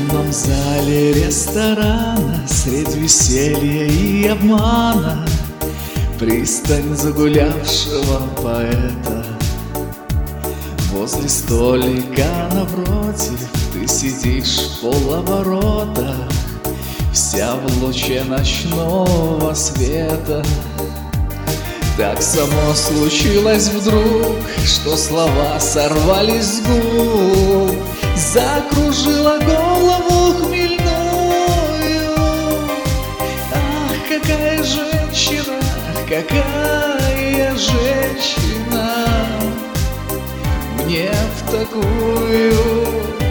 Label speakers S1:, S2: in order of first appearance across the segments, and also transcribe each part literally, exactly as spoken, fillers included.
S1: темном зале ресторана, средь веселья и обмана, пристань загулявшего поэта. Возле столика напротив ты сидишь в полоборота, вся в луче ночного света. Так само случилось вдруг, что слова сорвались с губ, закружила голову хмельную. Ах, какая женщина, какая женщина, мне в такую.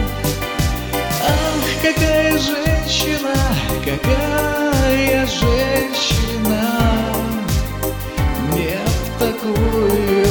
S1: Ах, какая женщина, какая женщина, мне в такую.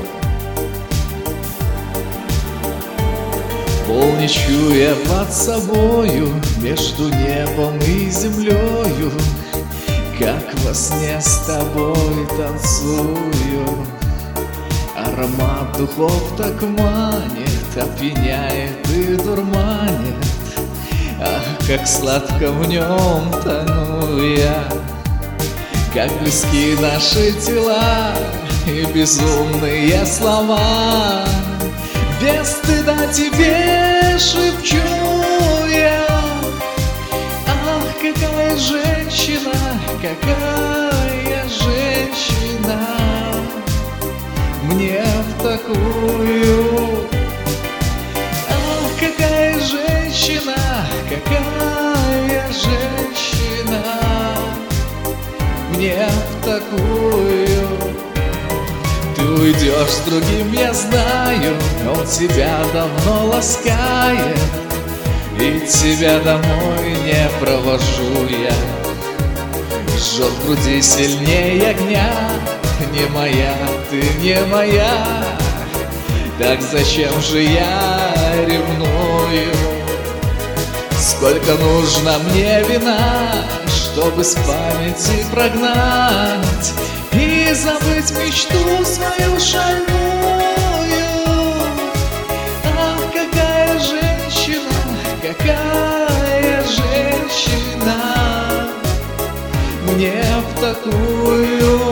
S1: Полночь чуя под собою, между небом и землею, как во сне с тобой танцую. Аромат духов так манит, опьяняет и дурманит. Ах, как сладко в нем тону я, как близки наши тела и безумные слова. Без стыда тебе шепчу я. Ах, какая женщина, какая женщина, мне в такую. Ах, какая женщина, какая женщина, мне в такую. Ты уйдешь с другим, я знаю, он тебя давно ласкает, и тебя домой не провожу я. Жжет в груди сильнее огня, не моя, ты не моя. Так зачем же я ревную? Сколько нужно мне вина, чтобы с памяти прогнать и забыть мечту свою шальную. Ах, какая женщина, какая женщина, мне в такую.